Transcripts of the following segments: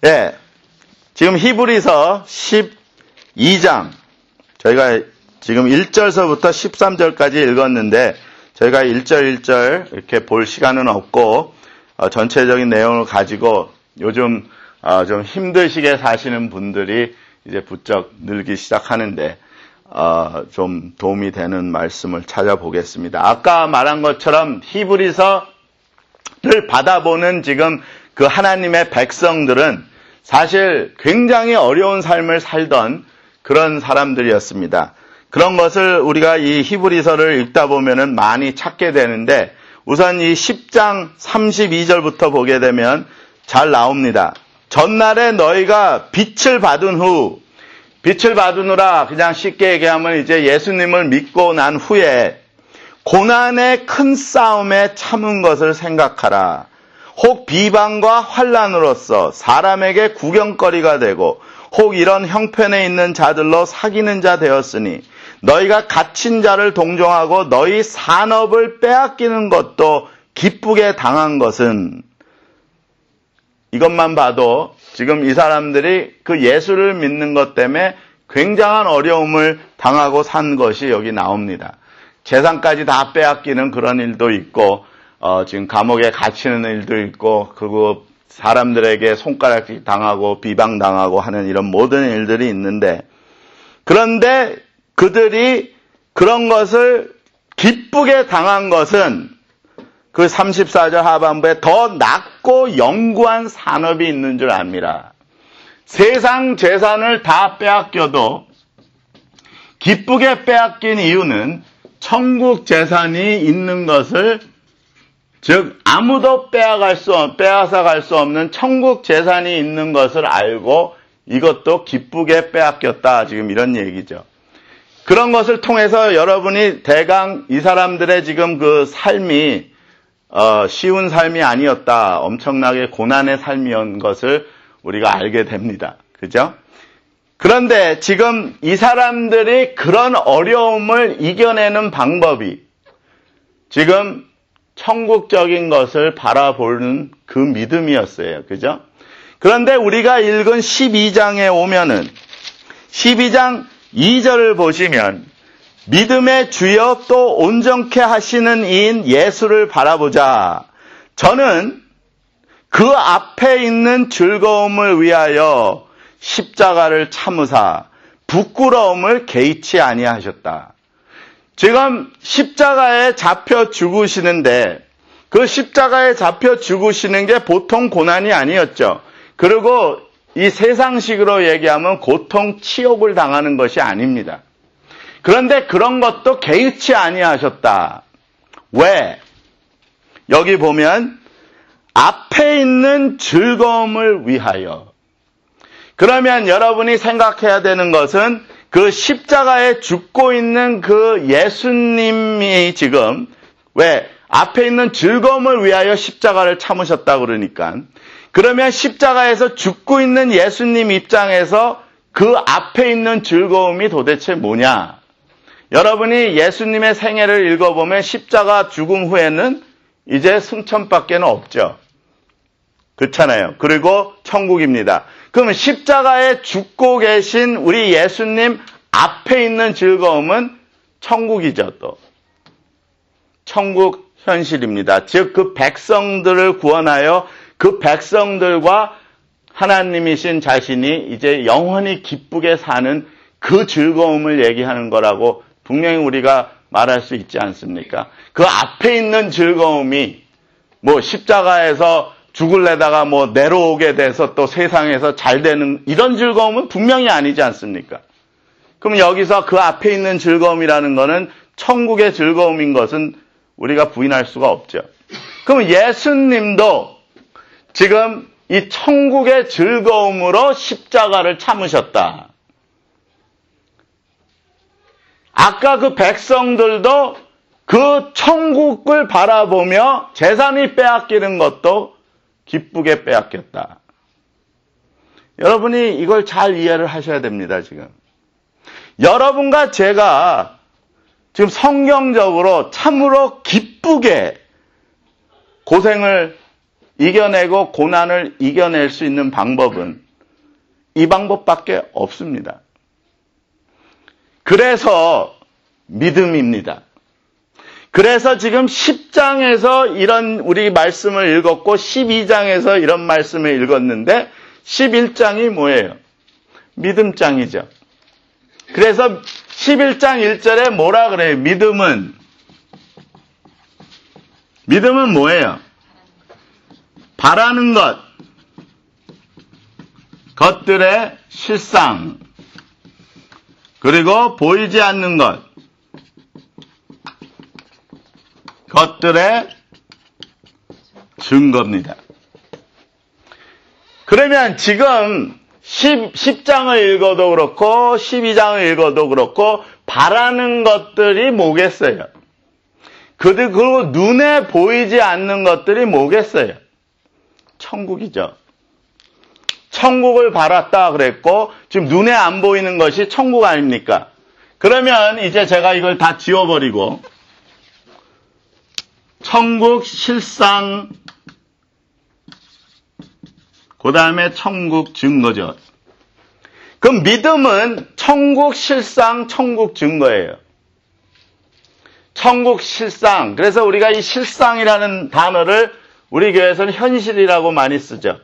예, 지금 히브리서 12장, 저희가 지금 1절서부터 13절까지 읽었는데, 저희가 1절 1절 이렇게 볼 시간은 없고, 전체적인 내용을 가지고 요즘 좀 힘드시게 사시는 분들이 이제 부쩍 늘기 시작하는데, 좀 도움이 되는 말씀을 찾아보겠습니다. 아까 말한 것처럼 히브리서를 받아보는 지금 그 하나님의 백성들은 사실 굉장히 어려운 삶을 살던 그런 사람들이었습니다. 그런 것을 우리가 이 히브리서를 읽다 보면은 많이 찾게 되는데, 우선 이 10장 32절부터 보게 되면 잘 나옵니다. 전날에 너희가 빛을 받으느라, 그냥 쉽게 얘기하면 이제 예수님을 믿고 난 후에 고난의 큰 싸움에 참은 것을 생각하라. 혹 비방과 환난으로서 사람에게 구경거리가 되고 혹 이런 형편에 있는 자들로 사귀는 자 되었으니 너희가 갇힌 자를 동정하고 너희 산업을 빼앗기는 것도 기쁘게 당한 것은, 이것만 봐도 지금 이 사람들이 그 예수를 믿는 것 때문에 굉장한 어려움을 당하고 산 것이 여기 나옵니다. 재산까지 다 빼앗기는 그런 일도 있고, 지금 감옥에 갇히는 일도 있고, 그리고 사람들에게 손가락질 당하고 비방당하고 하는 이런 모든 일들이 있는데, 그런데 그들이 그런 것을 기쁘게 당한 것은 그 34절 하반부에 더 낮고 영구한 산업이 있는 줄 압니다. 세상 재산을 다 빼앗겨도 기쁘게 빼앗긴 이유는 천국 재산이 있는 것을, 즉 아무도 빼앗아 갈 수 없는 천국 재산이 있는 것을 알고 이것도 기쁘게 빼앗겼다, 지금 이런 얘기죠. 그런 것을 통해서 여러분이 대강 이 사람들의 지금 그 삶이 쉬운 삶이 아니었다, 엄청나게 고난의 삶이었던 것을 우리가 알게 됩니다. 그죠? 그런데 지금 이 사람들이 그런 어려움을 이겨내는 방법이 지금 천국적인 것을 바라보는 그 믿음이었어요. 그죠? 그런데 우리가 읽은 12장에 오면은 12장 2절을 보시면 믿음의 주여 또 온전케 하시는 이인 예수를 바라보자. 저는 그 앞에 있는 즐거움을 위하여 십자가를 참으사 부끄러움을 개의치 아니하셨다. 지금 십자가에 잡혀 죽으시는데 그 십자가에 잡혀 죽으시는 게 보통 고난이 아니었죠. 그리고 이 세상식으로 얘기하면 고통 치욕을 당하는 것이 아닙니다. 그런데 그런 것도 개의치 아니하셨다. 왜? 여기 보면 앞에 있는 즐거움을 위하여. 그러면 여러분이 생각해야 되는 것은 그 십자가에 죽고 있는 그 예수님이 지금 왜 앞에 있는 즐거움을 위하여 십자가를 참으셨다 그러니까, 그러면 십자가에서 죽고 있는 예수님 입장에서 그 앞에 있는 즐거움이 도대체 뭐냐? 여러분이 예수님의 생애를 읽어보면 십자가 죽음 후에는 이제 승천밖에 없죠. 그렇잖아요. 그리고 천국입니다. 그러면 십자가에 죽고 계신 우리 예수님 앞에 있는 즐거움은 천국이죠. 또 천국 현실입니다. 즉 그 백성들을 구원하여 그 백성들과 하나님이신 자신이 이제 영원히 기쁘게 사는 그 즐거움을 얘기하는 거라고 분명히 우리가 말할 수 있지 않습니까? 그 앞에 있는 즐거움이 뭐 십자가에서 죽을래다가 뭐 내려오게 돼서 또 세상에서 잘 되는 이런 즐거움은 분명히 아니지 않습니까? 그럼 여기서 그 앞에 있는 즐거움이라는 것은 천국의 즐거움인 것은 우리가 부인할 수가 없죠. 그럼 예수님도 지금 이 천국의 즐거움으로 십자가를 참으셨다. 아까 그 백성들도 그 천국을 바라보며 재산이 빼앗기는 것도 기쁘게 빼앗겼다. 여러분이 이걸 잘 이해를 하셔야 됩니다, 지금. 여러분과 제가 지금 성경적으로 참으로 기쁘게 고생을 이겨내고 고난을 이겨낼 수 있는 방법은 이 방법밖에 없습니다. 그래서 믿음입니다. 그래서 지금 10장에서 이런 우리 말씀을 읽었고 12장에서 이런 말씀을 읽었는데 11장이 뭐예요? 믿음장이죠. 그래서 11장 1절에 뭐라 그래요? 믿음은 뭐예요? 바라는 것들의 실상, 그리고 보이지 않는 것들의 증거입니다. 그러면 지금 10장을 읽어도 그렇고 12장을 읽어도 그렇고 바라는 것들이 뭐겠어요? 그리고 눈에 보이지 않는 것들이 뭐겠어요? 천국이죠. 천국을 바랐다 그랬고 지금 눈에 안 보이는 것이 천국 아닙니까? 그러면 이제 제가 이걸 다 지워버리고 천국 실상, 그 다음에 천국 증거죠. 그럼 믿음은 천국 실상, 천국 증거예요. 천국 실상. 그래서 우리가 이 실상이라는 단어를 우리 교회에서는 현실이라고 많이 쓰죠.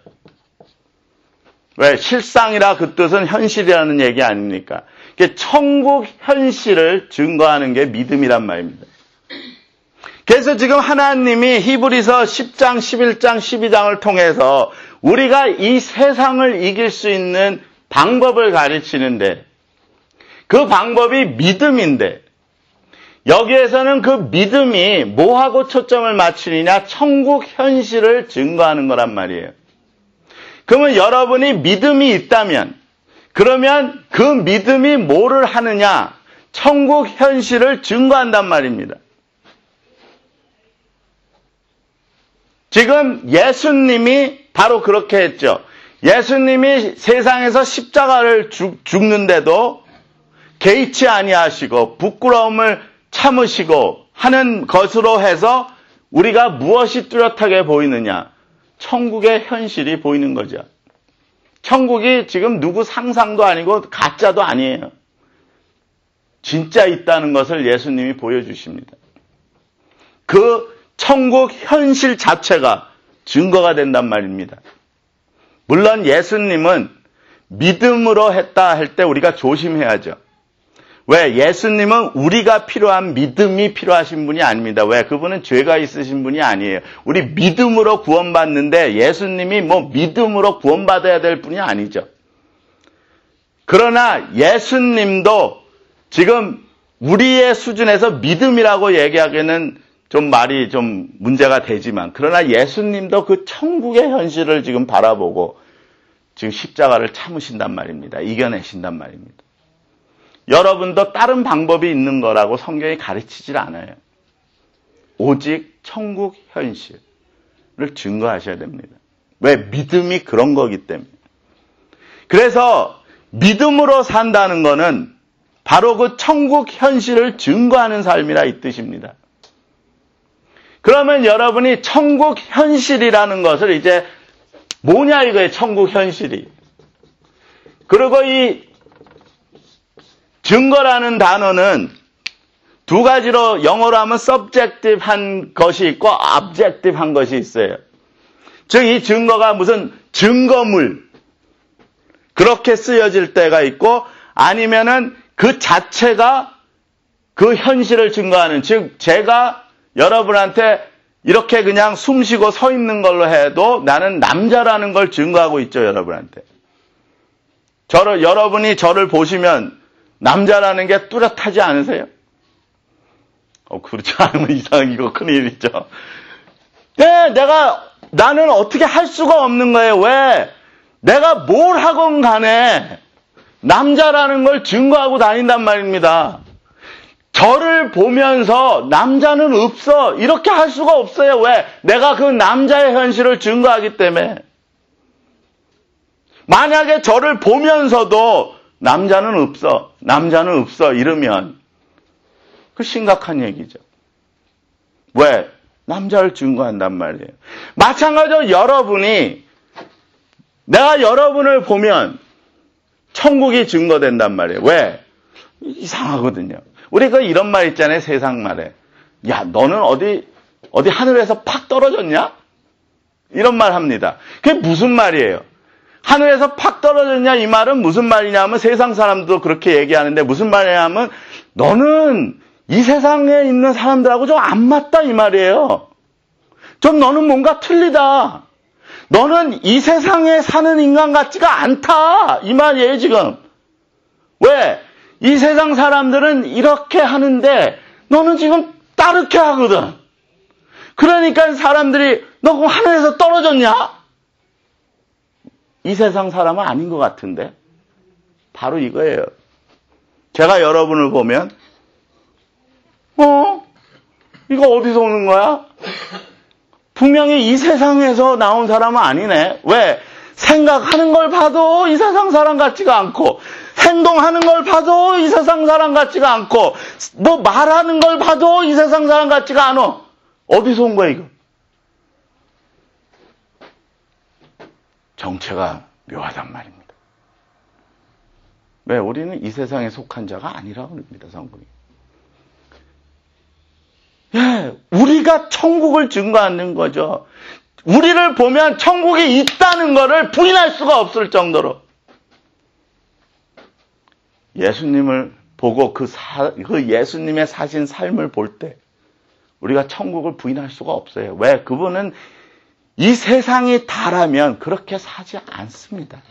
왜? 실상이라 그 뜻은 현실이라는 얘기 아닙니까? 천국 현실을 증거하는 게 믿음이란 말입니다. 그래서 지금 하나님이 히브리서 10장, 11장, 12장을 통해서 우리가 이 세상을 이길 수 있는 방법을 가르치는데 그 방법이 믿음인데 여기에서는 그 믿음이 뭐하고 초점을 맞추느냐? 천국 현실을 증거하는 거란 말이에요. 그러면 여러분이 믿음이 있다면 그러면 그 믿음이 뭐를 하느냐? 천국 현실을 증거한단 말입니다. 지금 예수님이 바로 그렇게 했죠. 예수님이 세상에서 십자가를 죽는데도 개의치 아니하시고 부끄러움을 참으시고 하는 것으로 해서 우리가 무엇이 뚜렷하게 보이느냐? 천국의 현실이 보이는 거죠. 천국이 지금 누구 상상도 아니고 가짜도 아니에요. 진짜 있다는 것을 예수님이 보여주십니다. 그 천국 현실 자체가 증거가 된단 말입니다. 물론 예수님은 믿음으로 했다 할 때 우리가 조심해야죠. 왜? 예수님은 우리가 필요한 믿음이 필요하신 분이 아닙니다. 왜? 그분은 죄가 있으신 분이 아니에요. 우리 믿음으로 구원받는데 예수님이 믿음으로 구원받아야 될 분이 아니죠. 그러나 예수님도 지금 우리의 수준에서 믿음이라고 얘기하기에는 좀 말이 좀 문제가 되지만 그러나 예수님도 그 천국의 현실을 지금 바라보고 지금 십자가를 참으신단 말입니다. 이겨내신단 말입니다. 여러분도 다른 방법이 있는 거라고 성경이 가르치질 않아요. 오직 천국 현실을 증거하셔야 됩니다. 왜? 믿음이 그런 거기 때문에. 그래서 믿음으로 산다는 거는 바로 그 천국 현실을 증거하는 삶이라 이 뜻입니다. 그러면 여러분이 천국 현실이라는 것을 이제 뭐냐 이거예요. 천국 현실이. 그리고 이 증거라는 단어는 두 가지로 영어로 하면 subjective한 것이 있고 objective한 것이 있어요. 즉 이 증거가 무슨 증거물 그렇게 쓰여질 때가 있고 아니면은 그 자체가 그 현실을 증거하는 즉 제가 여러분한테 이렇게 그냥 숨 쉬고 서 있는 걸로 해도 나는 남자라는 걸 증거하고 있죠, 여러분한테. 여러분이 저를 보시면 남자라는 게 뚜렷하지 않으세요? 그렇지 않으면 이거 큰일이죠. 네, 나는 어떻게 할 수가 없는 거예요. 왜? 내가 뭘 하건 간에 남자라는 걸 증거하고 다닌단 말입니다. 저를 보면서 남자는 없어. 이렇게 할 수가 없어요. 왜? 내가 그 남자의 현실을 증거하기 때문에. 만약에 저를 보면서도 남자는 없어. 이러면 그 심각한 얘기죠. 왜? 남자를 증거한단 말이에요. 마찬가지로 여러분이, 내가 여러분을 보면 천국이 증거된단 말이에요. 왜? 이상하거든요. 우리가 이런 말 있잖아요. 세상 말에. 야, 너는 어디 하늘에서 팍 떨어졌냐? 이런 말 합니다. 그게 무슨 말이에요? 하늘에서 팍 떨어졌냐? 이 말은 무슨 말이냐면 세상 사람도 그렇게 얘기하는데 무슨 말이냐면 너는 이 세상에 있는 사람들하고 좀 안 맞다 이 말이에요. 좀 너는 뭔가 틀리다. 너는 이 세상에 사는 인간 같지가 않다 이 말이에요 지금. 왜? 이 세상 사람들은 이렇게 하는데 너는 지금 따르게 하거든. 그러니까 사람들이 너 그럼 하늘에서 떨어졌냐? 이 세상 사람은 아닌 것 같은데. 바로 이거예요. 제가 여러분을 보면 이거 어디서 오는 거야? 분명히 이 세상에서 나온 사람은 아니네. 왜? 생각하는 걸 봐도 이 세상 사람 같지가 않고 행동하는 걸 봐도 이 세상 사람 같지가 않고 뭐 말하는 걸 봐도 이 세상 사람 같지가 않아. 어디서 온 거야 이거? 정체가 묘하단 말입니다. 왜? 우리는 이 세상에 속한 자가 아니라고 합니다. 성경이. 예, 우리가 천국을 증거하는 거죠. 우리를 보면 천국이 있다는 것을 부인할 수가 없을 정도로. 예수님을 보고 그 예수님의 사신 삶을 볼 때 우리가 천국을 부인할 수가 없어요. 왜? 그분은 이 세상이 다라면 그렇게 사지 않습니다.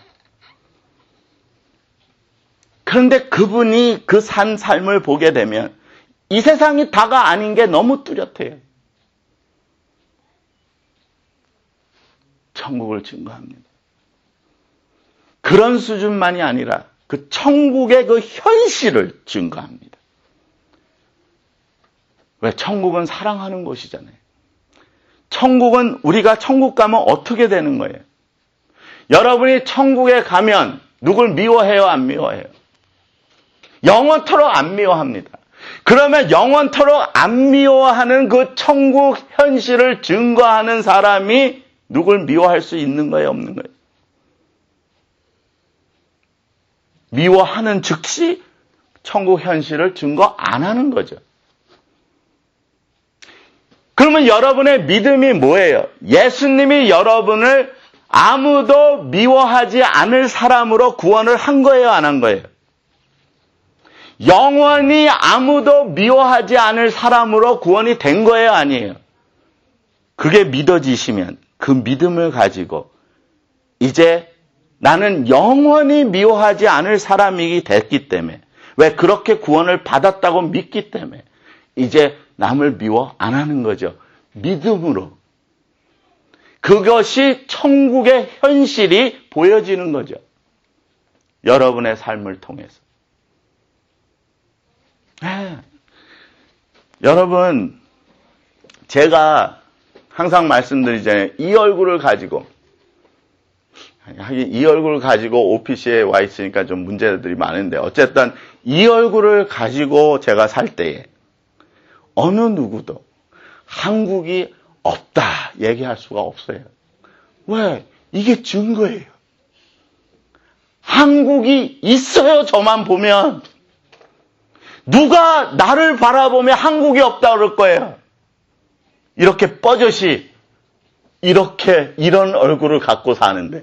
그런데 그분이 그 산 삶을 보게 되면 이 세상이 다가 아닌 게 너무 뚜렷해요. 천국을 증거합니다. 그런 수준만이 아니라 그 천국의 그 현실을 증거합니다. 왜? 천국은 사랑하는 곳이잖아요. 천국은 우리가 천국 가면 어떻게 되는 거예요? 여러분이 천국에 가면 누굴 미워해요? 안 미워해요? 영원토록 안 미워합니다. 그러면 영원토록 안 미워하는 그 천국 현실을 증거하는 사람이 누굴 미워할 수 있는 거예요? 없는 거예요? 미워하는 즉시 천국 현실을 증거 안 하는 거죠. 그러면 여러분의 믿음이 뭐예요? 예수님이 여러분을 아무도 미워하지 않을 사람으로 구원을 한 거예요? 안 한 거예요? 영원히 아무도 미워하지 않을 사람으로 구원이 된 거예요? 아니에요? 그게 믿어지시면 그 믿음을 가지고 이제 나는 영원히 미워하지 않을 사람이 됐기 때문에, 왜? 그렇게 구원을 받았다고 믿기 때문에 이제 남을 미워 안 하는 거죠. 믿음으로. 그것이 천국의 현실이 보여지는 거죠. 여러분의 삶을 통해서. 여러분, 제가 항상 말씀드리잖아요. 이 얼굴을 가지고, 하긴 이 얼굴을 가지고 오피스에 와 있으니까 좀 문제들이 많은데, 어쨌든 이 얼굴을 가지고 제가 살 때에 어느 누구도 한국이 없다 얘기할 수가 없어요. 왜? 이게 증거예요. 한국이 있어요. 저만 보면. 누가 나를 바라보면 한국이 없다 그럴 거예요. 이렇게 뻐젓이 이런 얼굴을 갖고 사는데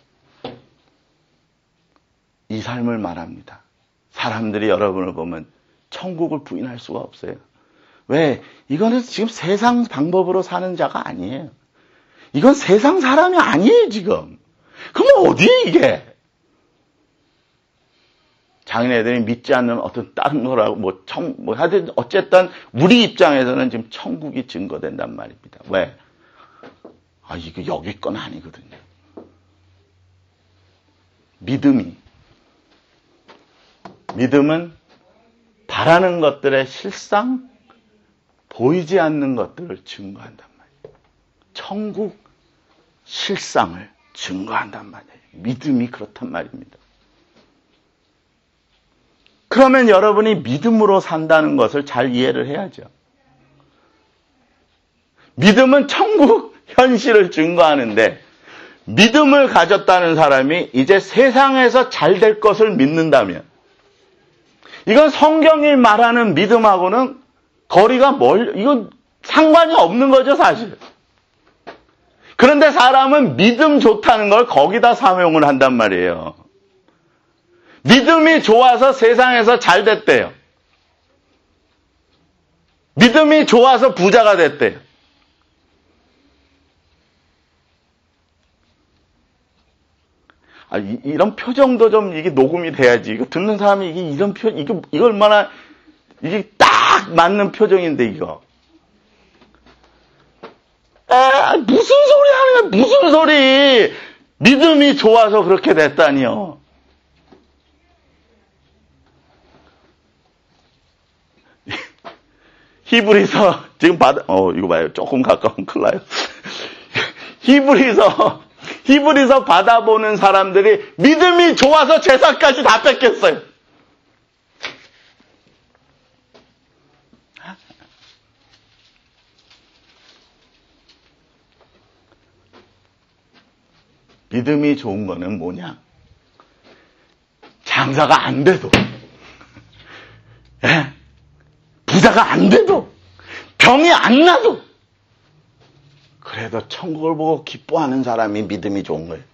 이 삶을 말합니다. 사람들이 여러분을 보면 천국을 부인할 수가 없어요. 왜? 이거는 지금 세상 방법으로 사는 자가 아니에요. 이건 세상 사람이 아니에요, 지금. 그럼 어디 이게? 자기네들이 믿지 않는 어떤 다른 거라고, 하여튼, 어쨌든, 우리 입장에서는 지금 천국이 증거된단 말입니다. 왜? 이거 여기 건 아니거든요. 믿음은 바라는 것들의 실상, 보이지 않는 것들을 증거한단 말이에요. 천국 실상을 증거한단 말이에요. 믿음이 그렇단 말입니다. 그러면 여러분이 믿음으로 산다는 것을 잘 이해를 해야죠. 믿음은 천국 현실을 증거하는데 믿음을 가졌다는 사람이 이제 세상에서 잘 될 것을 믿는다면 이건 성경이 말하는 믿음하고는 거리가 이건 상관이 없는 거죠, 사실. 그런데 사람은 믿음 좋다는 걸 거기다 사용을 한단 말이에요. 믿음이 좋아서 세상에서 잘 됐대요. 믿음이 좋아서 부자가 됐대요. 이런 표정도 좀 이게 녹음이 돼야지. 이거 듣는 사람이 이거 얼마나 이게 딱 맞는 표정인데 이거. 무슨 소리 하는 거야? 무슨 소리? 믿음이 좋아서 그렇게 됐다니요. 히브리서 지금 이거 봐요. 조금 가까우면 큰일 나요. 히브리서 받아보는 사람들이 믿음이 좋아서 제사까지 다 뺏겼어요. 믿음이 좋은 거는 뭐냐? 장사가 안 돼도, 부자가 안 돼도, 병이 안 나도, 그래도 천국을 보고 기뻐하는 사람이 믿음이 좋은 거예요.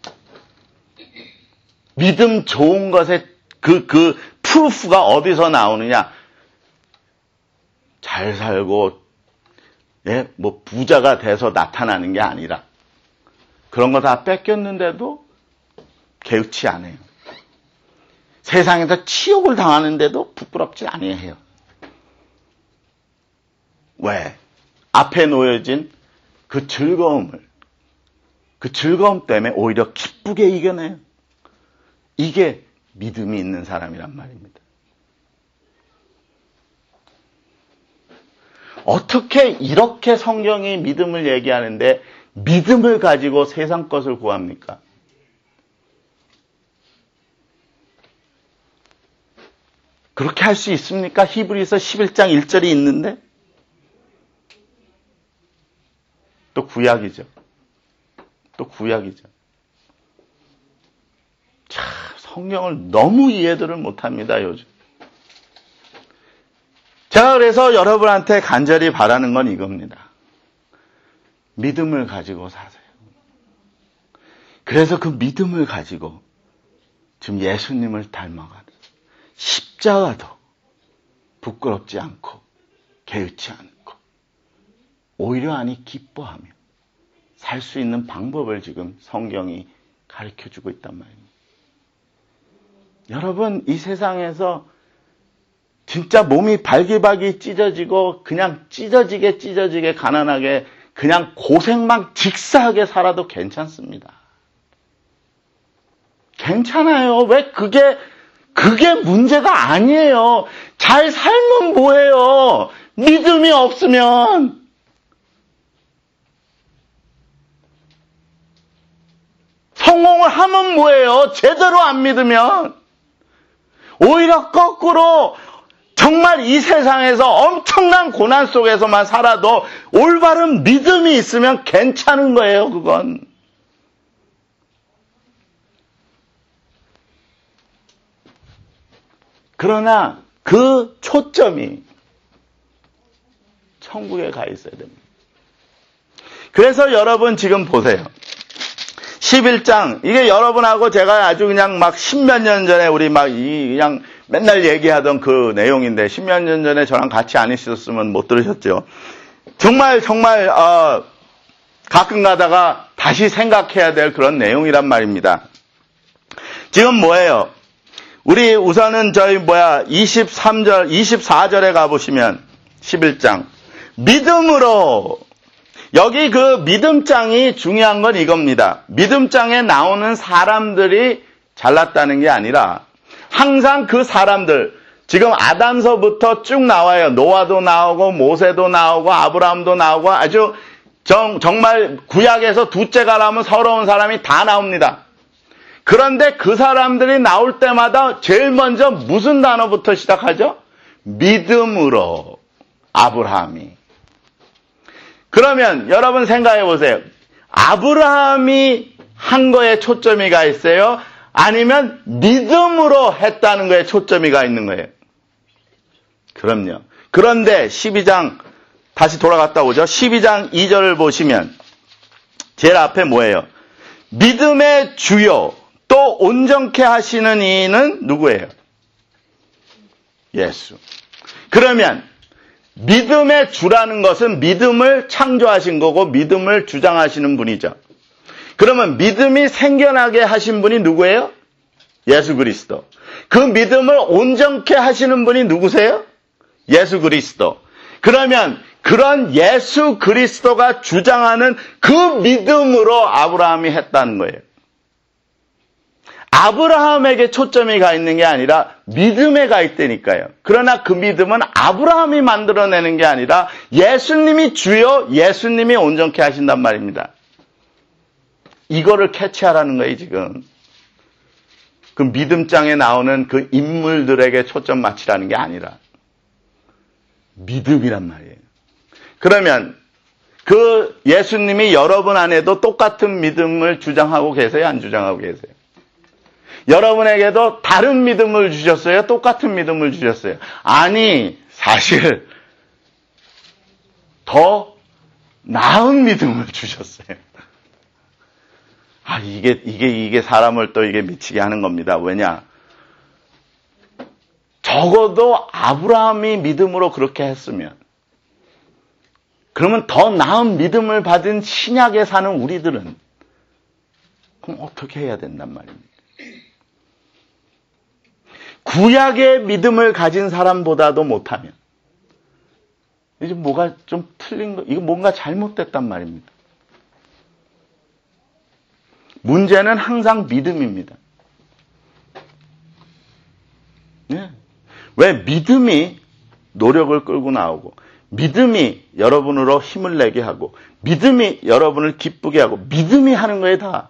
믿음 좋은 것의 그 프루프가 어디서 나오느냐? 잘 살고, 부자가 돼서 나타나는 게 아니라, 그런 거 다 뺏겼는데도 개의치 않아요. 세상에서 치욕을 당하는데도 부끄럽지 아니해요. 왜? 앞에 놓여진 그 즐거움 때문에 오히려 기쁘게 이겨내요. 이게 믿음이 있는 사람이란 말입니다. 어떻게 이렇게 성경이 믿음을 얘기하는데 믿음을 가지고 세상 것을 구합니까? 그렇게 할 수 있습니까? 히브리서 11장 1절이 있는데 또 구약이죠. 참 성경을 너무 이해들을 못합니다, 요즘. 제가 그래서 여러분한테 간절히 바라는 건 이겁니다. 믿음을 가지고 사세요. 그래서 그 믿음을 가지고 지금 예수님을 닮아가는 십자가도 부끄럽지 않고 개의치 않고 오히려 기뻐하며 살 수 있는 방법을 지금 성경이 가르쳐주고 있단 말입니다. 여러분, 이 세상에서 진짜 몸이 발기발기 찢어지고 그냥 찢어지게 가난하게 그냥 고생만 직사하게 살아도 괜찮습니다. 괜찮아요. 왜 그게 문제가 아니에요. 잘 살면 뭐해요? 믿음이 없으면. 성공을 하면 뭐해요? 제대로 안 믿으면. 오히려 거꾸로 정말 이 세상에서 엄청난 고난 속에서만 살아도 올바른 믿음이 있으면 괜찮은 거예요, 그건. 그러나 그 초점이 천국에 가 있어야 됩니다. 그래서 여러분 지금 보세요. 11장, 이게 여러분하고 제가 아주 그냥 막 십몇 년 전에 우리 그냥 맨날 얘기하던 그 내용인데, 십몇 년 전에 저랑 같이 안 있었으면 못 들으셨죠. 정말, 가끔 가다가 다시 생각해야 될 그런 내용이란 말입니다. 지금 뭐예요? 우리 우선은 24절에 가보시면, 11장. 믿음으로, 여기 그 믿음장이 중요한 건 이겁니다. 믿음장에 나오는 사람들이 잘났다는 게 아니라 항상 그 사람들, 지금 아담서부터 쭉 나와요. 노아도 나오고 모세도 나오고 아브라함도 나오고 아주 정말 구약에서 둘째가 나오면 서러운 사람이 다 나옵니다. 그런데 그 사람들이 나올 때마다 제일 먼저 무슨 단어부터 시작하죠? 믿음으로 아브라함이. 그러면 여러분 생각해 보세요. 아브라함이 한 거에 초점이 가 있어요? 아니면 믿음으로 했다는 거에 초점이 가 있는 거예요? 그럼요. 그런데 12장 다시 돌아갔다 오죠. 12장 2절을 보시면 제일 앞에 뭐예요? 믿음의 주요 또 온전케 하시는 이는 누구예요? 예수. 그러면 믿음의 주라는 것은 믿음을 창조하신 거고 믿음을 주장하시는 분이죠. 그러면 믿음이 생겨나게 하신 분이 누구예요? 예수 그리스도. 그 믿음을 온전케 하시는 분이 누구세요? 예수 그리스도. 그러면 그런 예수 그리스도가 주장하는 그 믿음으로 아브라함이 했다는 거예요. 아브라함에게 초점이 가 있는 게 아니라 믿음에 가 있다니까요. 그러나 그 믿음은 아브라함이 만들어내는 게 아니라 예수님이 주요, 예수님이 온전케 하신단 말입니다. 이거를 캐치하라는 거예요, 지금. 그 믿음장에 나오는 그 인물들에게 초점 맞추라는 게 아니라 믿음이란 말이에요. 그러면 그 예수님이 여러분 안에도 똑같은 믿음을 주장하고 계세요? 안 주장하고 계세요? 여러분에게도 다른 믿음을 주셨어요? 똑같은 믿음을 주셨어요? 아니, 사실 더 나은 믿음을 주셨어요. 아, 이게 사람을 또 이게 미치게 하는 겁니다. 왜냐? 적어도 아브라함이 믿음으로 그렇게 했으면, 그러면 더 나은 믿음을 받은 신약에 사는 우리들은 그럼 어떻게 해야 된단 말입니까? 구약의 믿음을 가진 사람보다도 못하면 이제 뭐가 좀 틀린 거, 이거 뭔가 잘못됐단 말입니다. 문제는 항상 믿음입니다. 네. 왜 믿음이 노력을 끌고 나오고, 믿음이 여러분으로 힘을 내게 하고, 믿음이 여러분을 기쁘게 하고, 믿음이 하는 거에 다.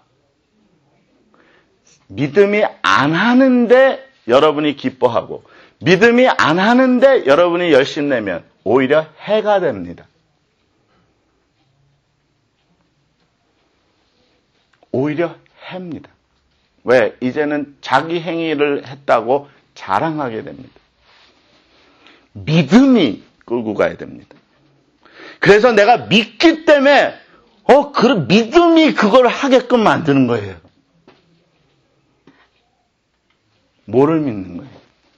믿음이 안 하는데 여러분이 기뻐하고, 믿음이 안 하는데 여러분이 열심 내면 오히려 해가 됩니다. 오히려 해입니다. 왜? 이제는 자기 행위를 했다고 자랑하게 됩니다. 믿음이 끌고 가야 됩니다. 그래서 내가 믿기 때문에 그 믿음이 그걸 하게끔 만드는 거예요. 뭐를 믿는 거예요?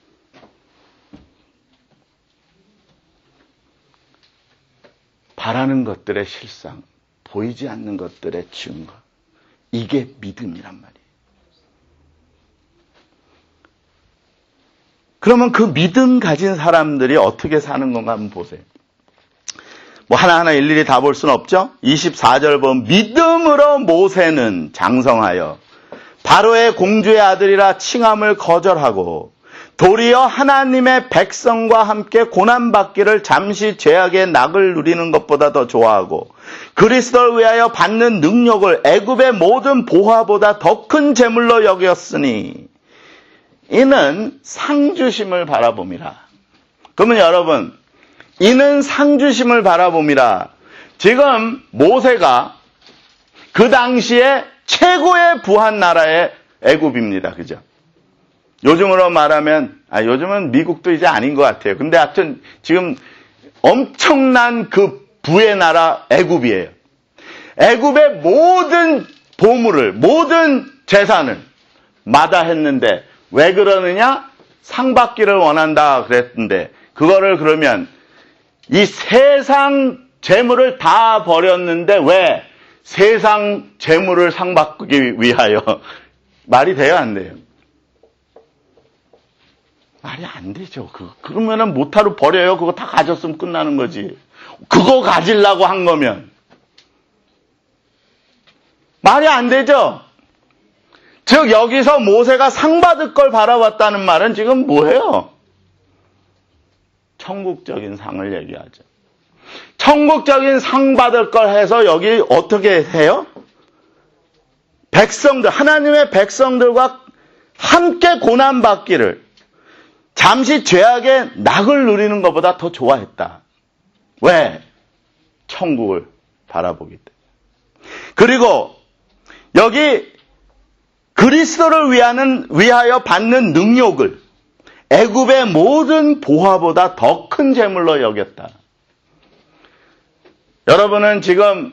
바라는 것들의 실상, 보이지 않는 것들의 증거. 이게 믿음이란 말이에요. 그러면 그 믿음 가진 사람들이 어떻게 사는 건가 한번 보세요. 뭐 하나하나 일일이 다 볼 수는 없죠. 24절 보면 믿음으로 모세는 장성하여 바로의 공주의 아들이라 칭함을 거절하고 도리어 하나님의 백성과 함께 고난받기를 잠시 죄악의 낙을 누리는 것보다 더 좋아하고 그리스도를 위하여 받는 능력을 애굽의 모든 보화보다 더 큰 재물로 여겼으니 이는 상주심을 바라봄이라. 그러면 여러분, 이는 상주심을 바라봄이라. 지금 모세가 그 당시에 최고의 부한 나라의 애굽입니다. 그죠? 요즘으로 말하면, 요즘은 미국도 이제 아닌 것 같아요. 근데 하여튼 지금 엄청난 그 부의 나라 애굽이에요. 애굽의 모든 보물을, 모든 재산을 마다했는데 왜 그러느냐? 상 받기를 원한다 그랬는데 그거를 그러면 이 세상 재물을 다 버렸는데 왜 세상 재물을 상 받기 위하여? 말이 돼요, 안 돼요? 말이 안 되죠. 그러면은 못하러 버려요. 그거 다 가졌으면 끝나는 거지. 그거 가지려고 한 거면. 말이 안 되죠. 즉 여기서 모세가 상 받을 걸 바라봤다는 말은 지금 뭐예요? 천국적인 상을 얘기하죠. 천국적인 상 받을 걸 해서 여기 어떻게 해요? 백성들, 하나님의 백성들과 함께 고난받기를 잠시 죄악의 낙을 누리는 것보다 더 좋아했다. 왜? 천국을 바라보기 때문에. 그리고 여기 그리스도를 위하여 받는 능욕을 애굽의 모든 보화보다 더 큰 재물로 여겼다. 여러분은 지금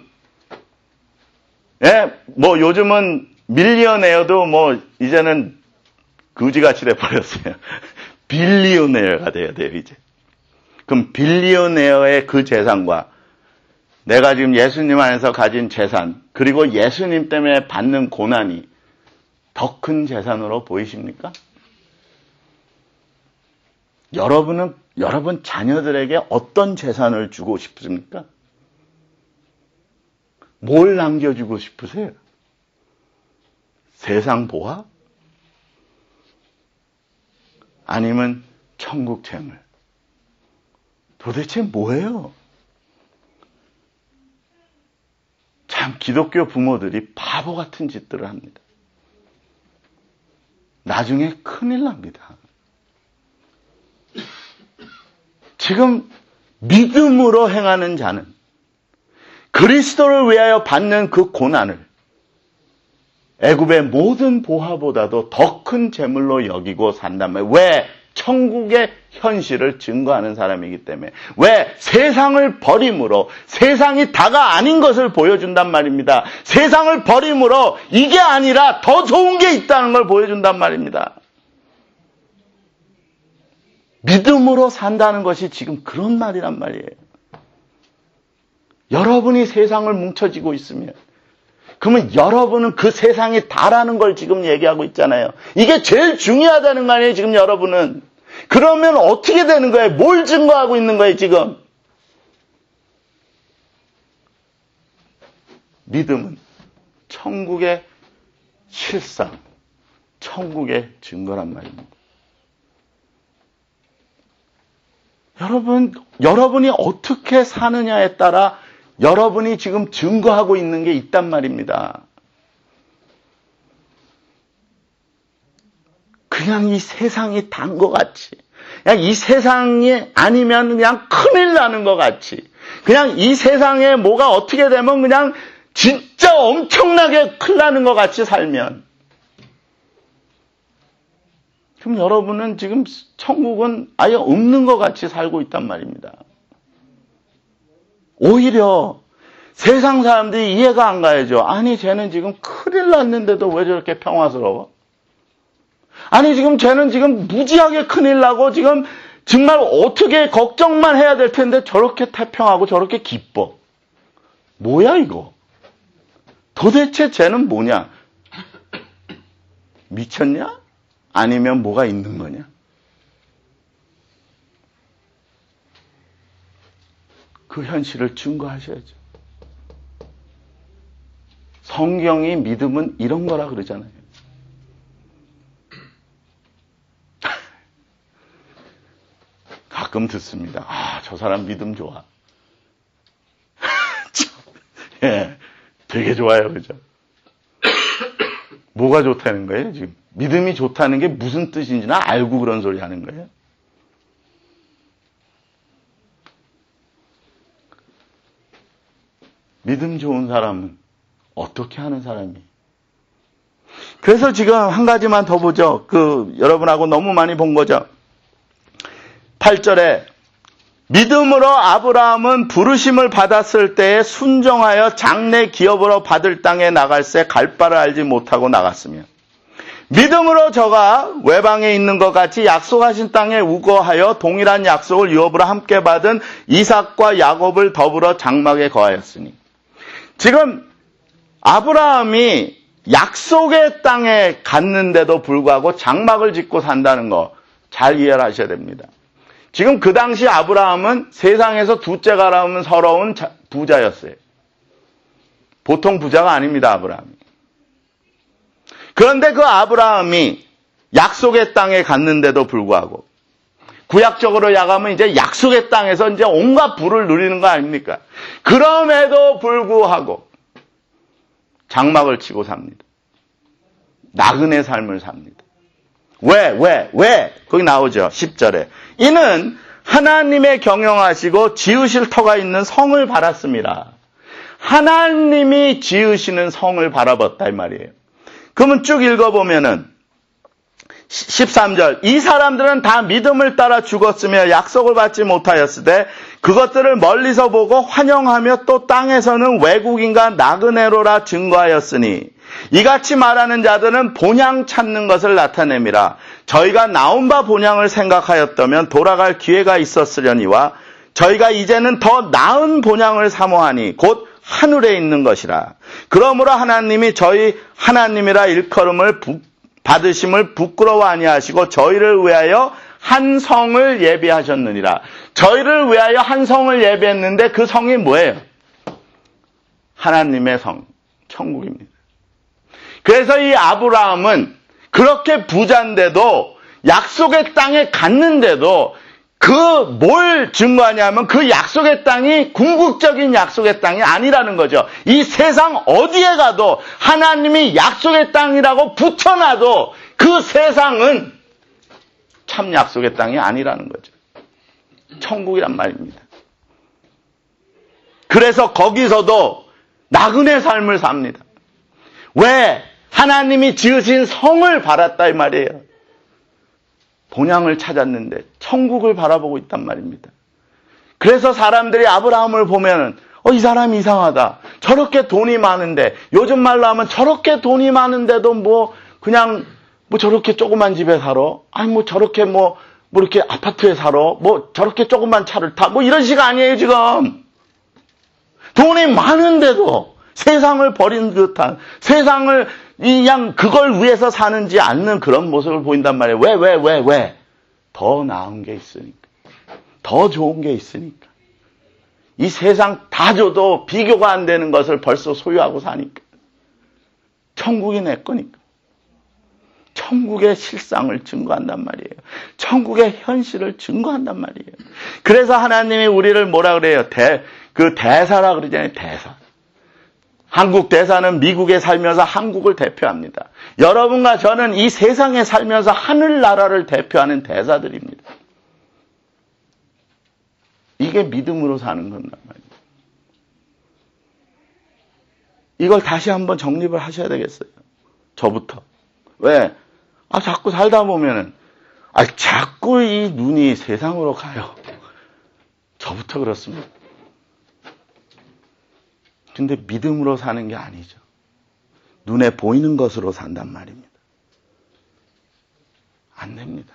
뭐 요즘은 밀리어네어도 뭐 이제는 그지같이 돼버렸어요. 빌리오네어가 돼야 돼요, 이제. 그럼 빌리오네어의 그 재산과 내가 지금 예수님 안에서 가진 재산, 그리고 예수님 때문에 받는 고난이 더 큰 재산으로 보이십니까? 여러분 자녀들에게 어떤 재산을 주고 싶습니까? 뭘 남겨주고 싶으세요? 세상 보화? 아니면 천국 재물? 도대체 뭐예요? 참 기독교 부모들이 바보 같은 짓들을 합니다. 나중에 큰일 납니다. 지금 믿음으로 행하는 자는 그리스도를 위하여 받는 그 고난을 애굽의 모든 보화보다도 더 큰 재물로 여기고 산단 말이에요. 왜? 천국의 현실을 증거하는 사람이기 때문에. 왜? 세상을 버림으로 세상이 다가 아닌 것을 보여준단 말입니다. 세상을 버림으로 이게 아니라 더 좋은 게 있다는 걸 보여준단 말입니다. 믿음으로 산다는 것이 지금 그런 말이란 말이에요. 여러분이 세상을 뭉쳐지고 있으면 그러면 여러분은 그 세상이 다라는 걸 지금 얘기하고 있잖아요. 이게 제일 중요하다는 거 아니에요, 지금 여러분은. 그러면 어떻게 되는 거예요? 뭘 증거하고 있는 거예요, 지금? 믿음은 천국의 실상, 천국의 증거란 말입니다. 여러분이 어떻게 사느냐에 따라 여러분이 지금 증거하고 있는 게 있단 말입니다. 그냥 이 세상이 단 것 같이, 그냥 이 세상이 아니면 그냥 큰일 나는 것 같이, 그냥 이 세상에 뭐가 어떻게 되면 그냥 진짜 엄청나게 큰일 나는 것 같이 살면, 그럼 여러분은 지금 천국은 아예 없는 것 같이 살고 있단 말입니다. 오히려 세상 사람들이 이해가 안 가야죠. 아니, 쟤는 지금 큰일 났는데도 왜 저렇게 평화스러워? 아니, 지금 쟤는 지금 무지하게 큰일 나고 지금 정말 어떻게 걱정만 해야 될 텐데 저렇게 태평하고 저렇게 기뻐. 뭐야, 이거? 도대체 쟤는 뭐냐? 미쳤냐? 아니면 뭐가 있는 거냐? 그 현실을 증거하셔야죠. 성경이 믿음은 이런 거라 그러잖아요. 가끔 듣습니다. 아, 저 사람 믿음 좋아. 예, 되게 좋아요, 그죠? 뭐가 좋다는 거예요, 지금? 믿음이 좋다는 게 무슨 뜻인지나 알고 그런 소리 하는 거예요? 믿음 좋은 사람은 어떻게 하는 사람이? 그래서 지금 한 가지만 더 보죠. 여러분하고 너무 많이 본 거죠. 8절에 믿음으로 아브라함은 부르심을 받았을 때에 순종하여 장래 기업으로 받을 땅에 나갈새 갈 바를 알지 못하고 나갔으며 믿음으로 저가 외방에 있는 것 같이 약속하신 땅에 우거하여 동일한 약속을 유업으로 함께 받은 이삭과 야곱을 더불어 장막에 거하였으니. 지금 아브라함이 약속의 땅에 갔는데도 불구하고 장막을 짓고 산다는 거 잘 이해를 하셔야 됩니다. 지금 그 당시 아브라함은 세상에서 둘째가 나오면 서러운 부자였어요. 보통 부자가 아닙니다, 아브라함이. 그런데 그 아브라함이 약속의 땅에 갔는데도 불구하고 구약적으로 야가면 이제 약속의 땅에서 이제 온갖 부를 누리는 거 아닙니까? 그럼에도 불구하고 장막을 치고 삽니다. 나그네 삶을 삽니다. 왜? 거기 나오죠. 10절에. 이는 하나님의 경영하시고 지으실 터가 있는 성을 바랐습니다. 하나님이 지으시는 성을 바라봤다 이 말이에요. 그러면 쭉 읽어보면은 13절 이 사람들은 다 믿음을 따라 죽었으며 약속을 받지 못하였으되 그것들을 멀리서 보고 환영하며 또 땅에서는 외국인과 나그네로라 증거하였으니 이같이 말하는 자들은 본향 찾는 것을 나타냅니다. 저희가 나온 바 본향을 생각하였다면 돌아갈 기회가 있었으려니와 저희가 이제는 더 나은 본향을 사모하니 곧 하늘에 있는 것이라. 그러므로 하나님이 저희 하나님이라 일컬음을 받으심을 부끄러워 아니하시고 저희를 위하여 한 성을 예비하셨느니라. 저희를 위하여 한 성을 예비했는데 그 성이 뭐예요? 하나님의 성, 천국입니다. 그래서 이 아브라함은 그렇게 부자인데도 약속의 땅에 갔는데도 뭘 증거하냐면 그 약속의 땅이 궁극적인 약속의 땅이 아니라는 거죠. 이 세상 어디에 가도 하나님이 약속의 땅이라고 붙여놔도 그 세상은 참 약속의 땅이 아니라는 거죠. 천국이란 말입니다. 그래서 거기서도 나그네 삶을 삽니다. 왜? 하나님이 지으신 성을 바랐다 이 말이에요. 본향을 찾았는데 천국을 바라보고 있단 말입니다. 그래서 사람들이 아브라함을 보면은 이 사람 이상하다. 저렇게 돈이 많은데 요즘 말로 하면 저렇게 돈이 많은데도 그냥 저렇게 조그만 집에 살아? 아니 저렇게 이렇게 아파트에 살아? 저렇게 조그만 차를 타? 이런 식 아니에요 지금. 돈이 많은데도 세상을 버린 듯한 세상을 그냥 그걸 위해서 사는지 않는 그런 모습을 보인단 말이에요. 왜? 더 나은 게 있으니까. 더 좋은 게 있으니까. 이 세상 다 줘도 비교가 안 되는 것을 벌써 소유하고 사니까. 천국이 내 거니까. 천국의 실상을 증거한단 말이에요. 천국의 현실을 증거한단 말이에요. 그래서 하나님이 우리를 뭐라 그래요? 대사라 그러잖아요. 대사. 한국 대사는 미국에 살면서 한국을 대표합니다. 여러분과 저는 이 세상에 살면서 하늘나라를 대표하는 대사들입니다. 이게 믿음으로 사는 건단 말이에요. 이걸 다시 한번 정립을 하셔야 되겠어요. 저부터. 왜? 자꾸 살다 보면은 자꾸 이 눈이 세상으로 가요. 저부터 그렇습니다. 근데 믿음으로 사는 게 아니죠. 눈에 보이는 것으로 산단 말입니다. 안 됩니다.